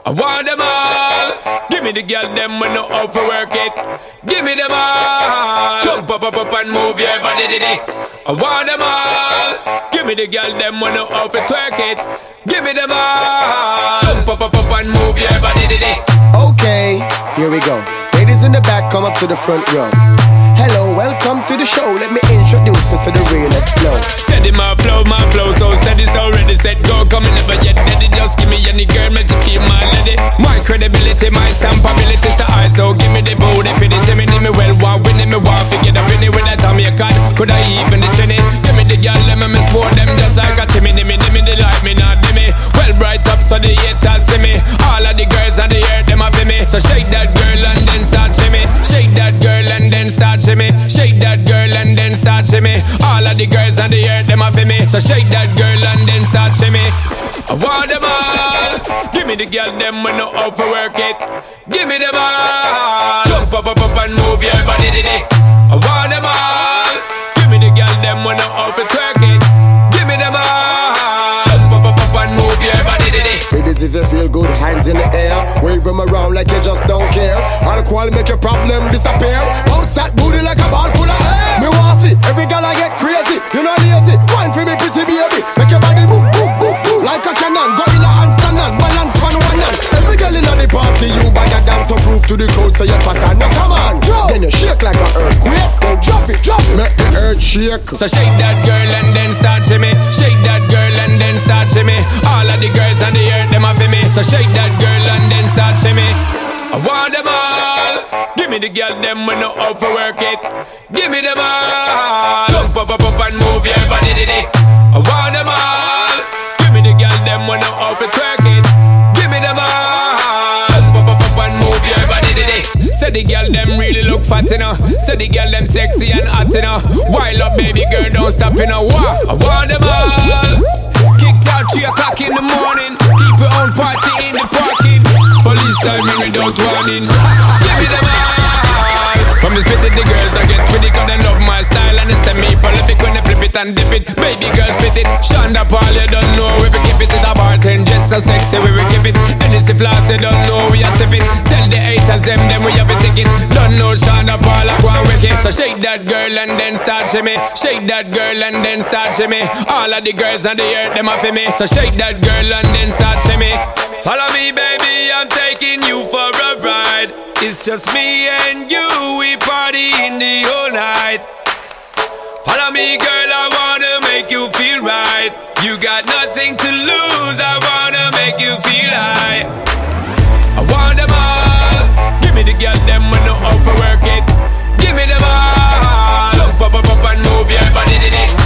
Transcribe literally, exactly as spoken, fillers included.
I want them all. Give me the girl them when no out for work it. Give me them all. Jump up up up and move your body diddy. I want them all. Give me the girl them when no out for twerk it. Give me them all. Jump up up up and move your body diddy. Okay, here we go. Ladies in the back, come up to the front row. Hello, welcome to the show. Let me introduce you to the realest flow. Steady my flow, my flow so steady, so ready, set, go. Coming never yet ready. Just give me any girl, make you feel my lady. My credibility, my stampability, so I so give me the booty for the Jimmy. Me well, want winning, me want to get up in it with that Tommy a card. Could I even the chinny? Give me the girl, let me swore them just like a Timmy. Me, me, me, they like me, not me. Well, bright up so the haters see me. All of the girls on the earth, them a for me. So shake that girl and then start shimmy. Shake that girl and then start shimmy. Shake that girl and then start shimmy. All of the girls on the earth, them a for me. So shake that girl and then start shimmy. I want them all. Give me the girl, them when no out for work it. Give me them all. Jump up up up and move your body diddy. I want them all. Give me the girl, them when no out for twerk it. Give me them all. Jump up up up and move your body diddy. Ladies, if you feel good, hands in the air. Wave them around like you just don't care. Alcohol make your problem disappear. Bounce that booty like a ball full of air. Me want see every girl I get crazy. You know lazy, wine for me pretty baby. Make your body boom boom boom boom like a cannon. Go in a handstand and balance on one hand. Every girl in the party, you better dance so prove to the crowd so you pattern. Now come on, drop. Then you shake like an earthquake. Then drop it, drop it. Make the earth shake. So shake that girl and then start shimmy. Shake that girl and then start shimmy. All of the girls on the earth, them a for me. So shake that girl and then start shimmy. I want them all. Give me the girl, them when no out for work it. Give me them all. Jump up up up and move your body diddy. I want them all. Give me the girl, them when no out for twerk it. Give me them all. Jump up up up and move your body diddy. Say the girl, them really look fat, you know. Say the girl, them sexy and hot, you know. Wild up, baby girl, don't stop, you know. Wow. I want them all. Kicked out three o'clock in the morning. Keep your own party in the parking. Police time me without warning. Give me them all. From the spit it, the girls I get with it, cause they love my style. And they send me prolific when they flip it and dip it. Baby girl spit it. Shonda Paul, you don't know we we keep it. It's a bartend, just so sexy we we keep it. And it's a floss, you don't know we a sip it. Tell the haters them, them we have a ticket. Don't know Shonda Paul, I go and wreck it. So shake that girl and then start shimmy. Shake that girl and then start shimmy. All of the girls on the earth, them a for me. So shake that girl and then start shimmy. Follow me baby, I'm taking you for a ride. It's just me and you, we party in the whole night. Follow me girl, I wanna make you feel right. You got nothing to lose, I wanna make you feel high. I want them all. Give me the girl, them when no out for work it. Give me them all. Jump up up up and move your body diddy.